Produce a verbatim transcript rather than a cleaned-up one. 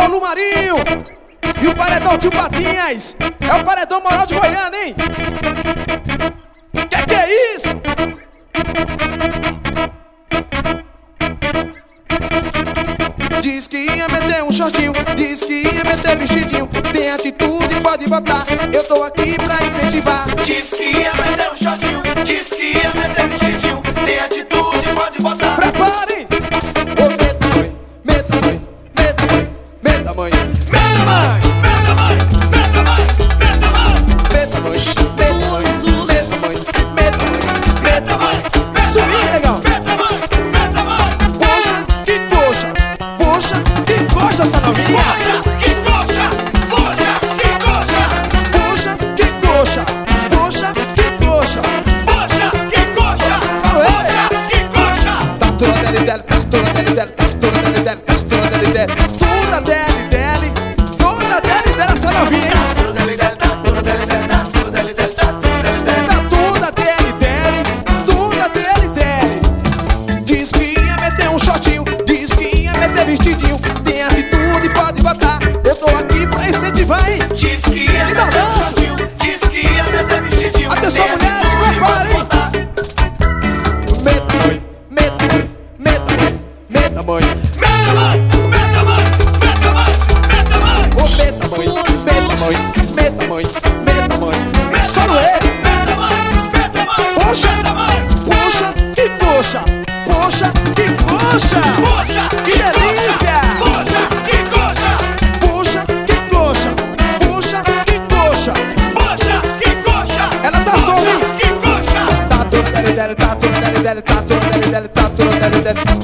Paulo Marinho e o paredão Tio Patinhas. É o paredão moral de Goiânia, hein? Que que é isso? Diz que ia meter um shortinho, diz que ia meter vestidinho. Tem atitude, pode botar, eu tô aqui pra incentivar. Diz que ia meter um shortinho, diz que ia meter vestidinho. Tem atitude, pode botar. Preparem! Ô, meta mãe, meta mãe, meta mãe, meta mãe, Meta mãe, meta mãe, meta mãe, meta mãe, meta mãe, meta mãe, meta mãe, meta mãe, meta mãe. Subir, legal! meta mãe, meta mãe. Poxa, que coxa! Poxa, que coxa essa novinha! Poxa, que coxa, poxa, que coxa. Poxa, que coxa! Poxa, que coxa! Poxa, que coxa, Fala ele! poxa, que coxa. Tá toda dele dele, tá toda dele dele, tá toda dele dele, tá toda dele dele, toda dele dele, toda dele dele essa novinha, hein? Tudo dele, dele, tá, tudo dele, dele, tá, tudo dele, dele, tá, tudo dele, dele. Tá toda dele dele, toda dele dele. Diz que ia meter um shortinho, diz que ia meter vestidinho. Tem atitude, pode botar, eu tô aqui pra incentivar, hein? Diz que ia Que meter um balanço. shortinho, diz que ia meter vestidinho. Atenção, Tem mulheres, atitude, preparem. pode botar. Meta mãe, meta mãe, meta mãe, meta mãe. Meta mãe, meta mãe, meta mãe, meta mãe. Ô, meta mãe, meta mãe, meta mãe, meta mãe. Só no ele. Meta mãe, meta mãe, Poxa, meta mãe. poxa, que coxa. Poxa, que coxa. Poxa, Que delícia. Poxa, que coxa. Poxa, que coxa. Poxa, que coxa. Poxa, que coxa. Ela tá toda, Poxa, hein? que coxa. Tá toda dele dele, tá toda dele dele, tá toda dele dele, tá toda dele dele.